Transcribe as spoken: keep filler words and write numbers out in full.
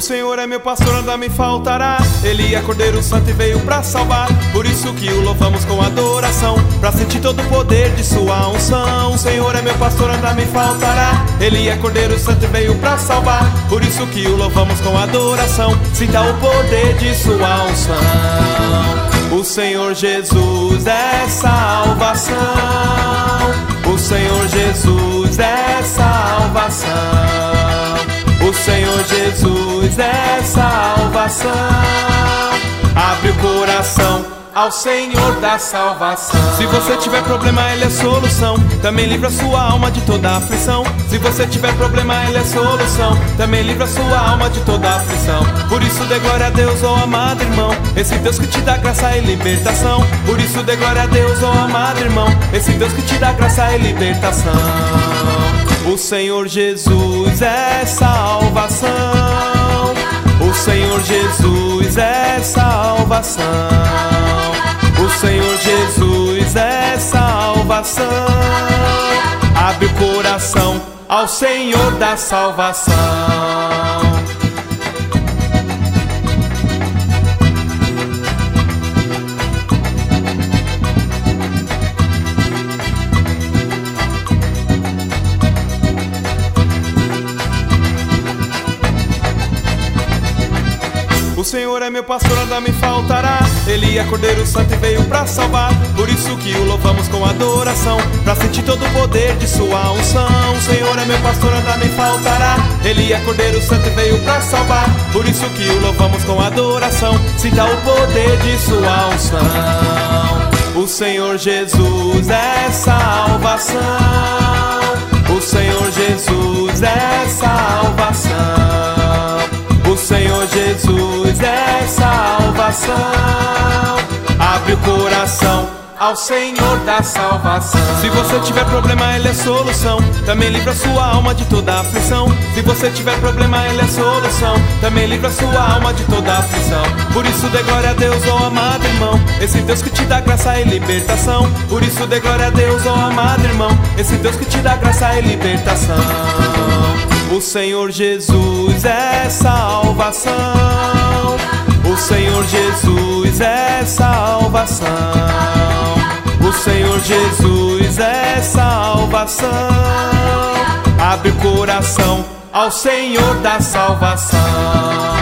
Senhor é meu pastor, nada me faltará. Ele é Cordeiro Santo e veio pra salvar. Por isso que o louvamos com adoração, pra sentir todo o poder de sua unção. O Senhor é meu pastor, nada me faltará. Ele é Cordeiro Santo e veio pra salvar. Por isso que o louvamos com adoração, sinta o poder de sua unção. O Senhor Jesus é salvação. O Senhor Jesus é salvação. O Senhor Jesus é salvação. Abre o coração ao Senhor da salvação. Se você tiver problema, Ele é solução. Também livra sua alma de toda aflição. Se você tiver problema, Ele é solução. Também livra sua alma de toda aflição. Por isso dê glória a Deus, ó amado irmão. Esse Deus que te dá graça e libertação. Por isso dê glória a Deus, ó amado irmão. Esse Deus que te dá graça e libertação. O Senhor Jesus é salvação. O Senhor Jesus é salvação. O Senhor Jesus é salvação. Abre o coração ao Senhor da salvação. O Senhor é meu pastor, nada me faltará. Ele é Cordeiro Santo e veio pra salvar. Por isso que o louvamos com adoração, pra sentir todo o poder de sua unção. O Senhor é meu pastor, nada me faltará. Ele é Cordeiro Santo e veio pra salvar. Por isso que o louvamos com adoração, sinta o poder de sua unção. O Senhor Jesus é salvação. O Senhor Jesus é salvação. O Senhor Jesus é salvação. Abre o coração ao Senhor da salvação. Se você tiver problema, Ele é solução. Também livra sua alma de toda aflição. Se você tiver problema, Ele é solução. Também livra sua alma de toda aflição. Por isso dê glória a Deus, ó amado irmão. Esse Deus que te dá graça e libertação. Por isso dê glória a Deus, ó amado irmão. Esse Deus que te dá graça e libertação. O Senhor Jesus é salvação. O Senhor Jesus é salvação. O Senhor Jesus é salvação. Abre o coração ao Senhor da salvação.